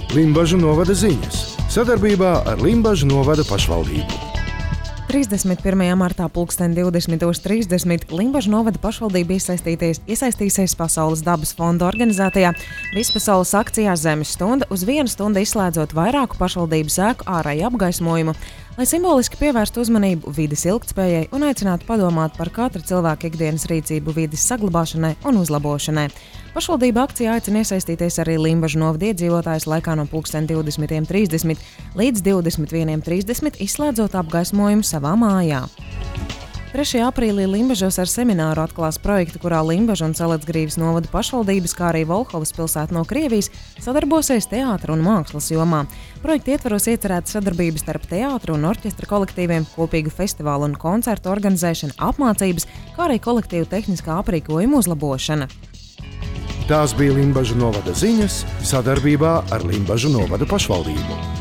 Limbažu novada ziņas sadarbībā ar Limbažu novada pašvaldību. 31. martā 20:30 Limbažu novada pašvaldība iesaistīsies Pasaules dabas fonda organizētajā vispasaules akcijā Zemes stunda, uz 1 stundu izslēdzot vairāku pašvaldības ēku ārēju apgaismojumu, lai simboliski pievērstu uzmanību vides ilgtspējai un aicinātu padomāt par katra cilvēka ikdienas rīcību vides saglabāšanai un uzlabošanai. Pašvaldība akcijā aicina iesaistīties arī Limbažu novada iedzīvotājus laikā no 20:30 līdz 21:30, izslēdzot apgaismojumu savā mājā. 3. aprīlī Limbažos ar semināru atklās projektu, kurā Limbažu un Salacgrīvas novada pašvaldības, kā arī Volhovas pilsēta no Krievijas, sadarbosies teātra un mākslas jomā. Projekta ietvaros iecerēta sadarbības starp teātra un orķestra kolektīviem, kopīgu festivālu un koncertu organizēšana, apmācības, kā arī kolektīvu tehniskā aprīkojuma uzlabošana. Tās bija Limbažu novada ziņas sadarbībā ar Limbažu novada pašvaldību.